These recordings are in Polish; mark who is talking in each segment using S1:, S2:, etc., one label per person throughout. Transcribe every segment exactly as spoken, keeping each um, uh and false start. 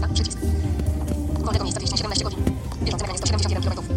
S1: lista, przycisk. Wolnego miejsca dwieście siedemnaście godzin. Bieżące nagranie sto siedemdziesiąt jeden kilometrów.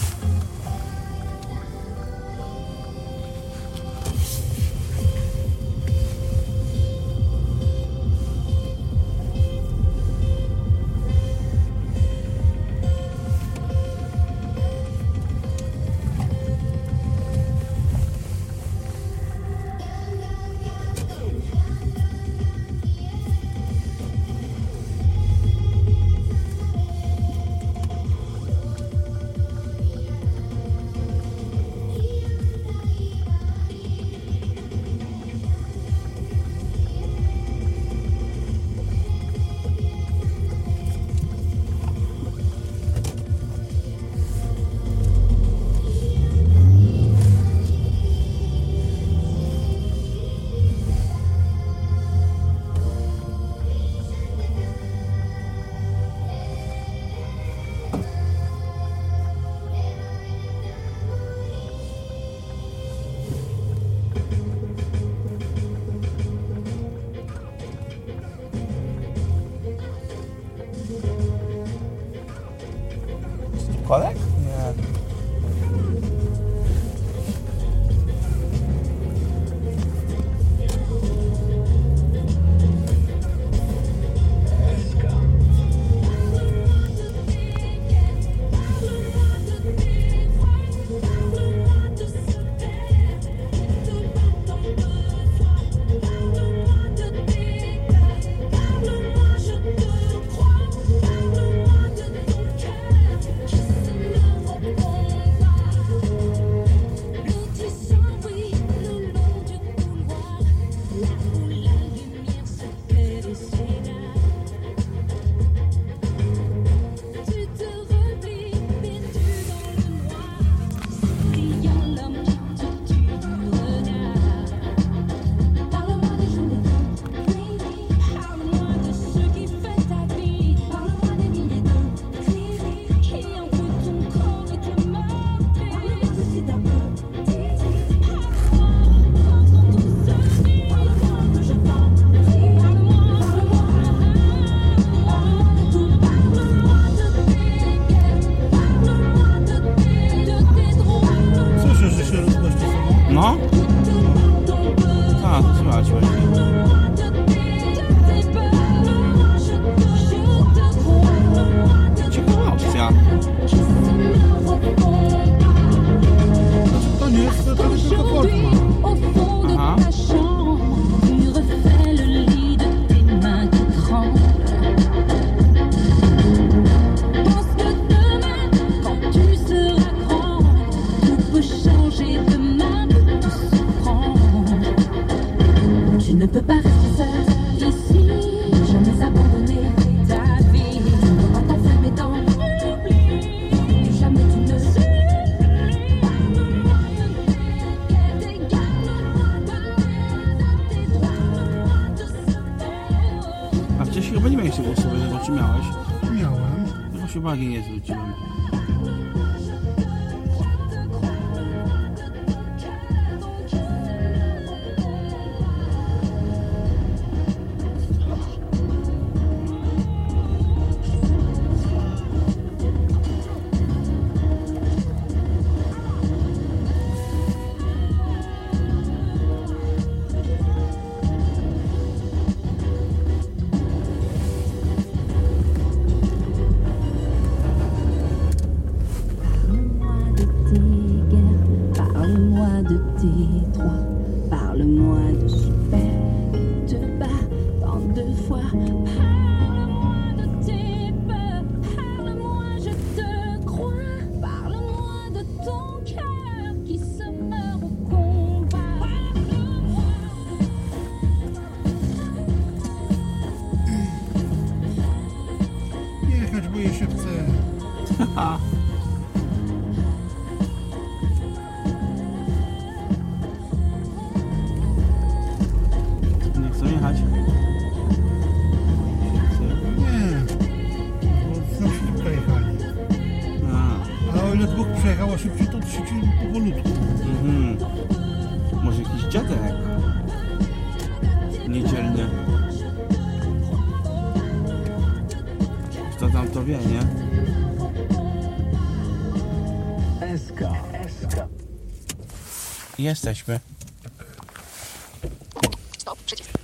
S2: Kolek? Nie. No? Tak, to słychać właśnie. Ciekawa opcja.
S3: To nie jest, to jest tylko Portman.
S2: Aha.
S4: Tu ne peux pas rester seul ici, jamais abandonner ta vie. En t'enfermant dans l'oubli, jamais tu ne
S2: A wcześniej chyba nie miałeś tego głosowego, czy miałeś?
S3: Miałem.
S2: Ja właśnie uwagi nie zwróciłem.
S4: Parle-moi de super qui te bat tant de fois. Parle-moi de tes peurs. Parle-moi, je te crois. Parle-moi de ton cœur qui se meurt au combat.
S3: Jechać, bo je się chce.
S2: Nie chcę jechać.
S3: Nie. Bo znam szybko jechali.
S2: A.
S3: A o ile dwóch przejechało szybciej, to trzeci powolutku.
S2: Mhm. Może jakiś dziadek niedzielny. nam to wie, nie?
S5: S K, S K.
S2: Jesteśmy.
S1: Stop, przycisk.